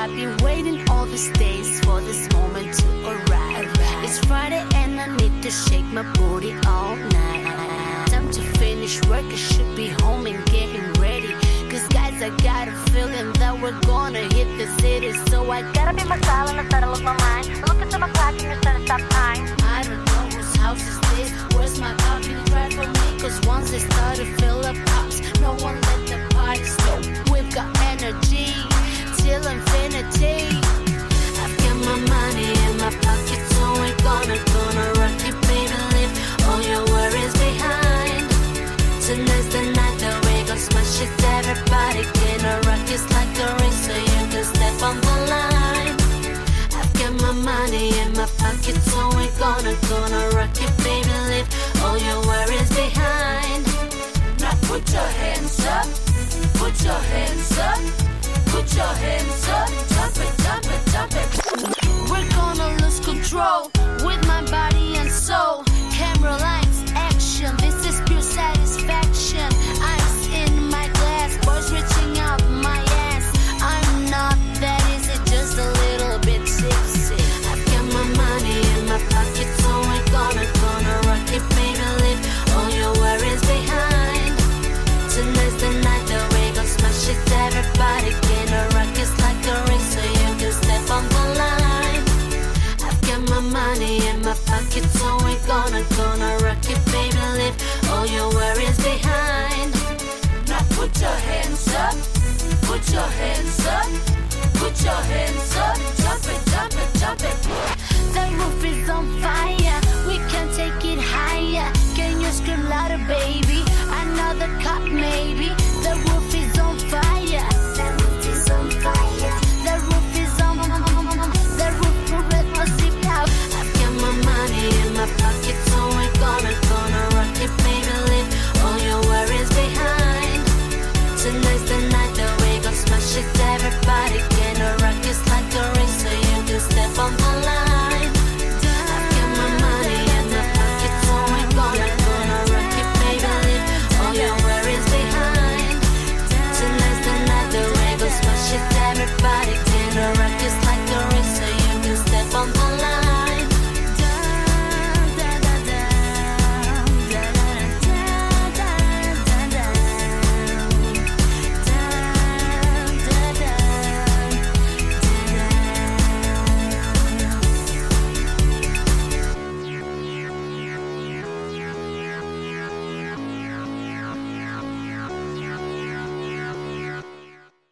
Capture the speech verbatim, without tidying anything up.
I've been waiting all these days for this moment to arrive. It's Friday and I need to shake my booty all night. Time to finish work, I should be home and getting ready. Cause guys, I got a feeling that we're gonna hit the city. So I gotta be my style and I start to lose my mind. Look into my clock and you're starting to stop time. I don't know whose house is this. Where's my parking drive for me? Cause once they start to fill up pops, no one let the party stop. We've got energy till infinity. I've got my money in my pocket, so we're gonna, gonna rock it, baby. Leave all your worries behind. Tonight's the night that we gon' smash it. Everybody gonna rock it like a race, so you can step on the line. I've got my money in my pocket, so we're gonna, gonna rock it, baby. Leave all your worries behind. Now put your hands up, put your hands up, put your hands up, jump it, jump it, jump it. We're gonna lose control with my body and soul. Camera lights, action, this is pure satisfaction. Ice in my glass, boys reaching out my ass. I'm not that easy, just a little bit tipsy. I've got my money in my pocket, so we're gonna, gonna rock it, baby. Leave all your worries behind. Tonight's the night that we gon' smash it. Everybody gonna rock it like a ring, so you can step on the line. I've got my money in my pocket, so we're gonna, gonna rock it, baby. Leave all your worries behind. Now put your hands up, put your hands up, put your hands up, jump it, jump it, jump it. The roof is on fire, we can take it higher. Can you scream louder, baby?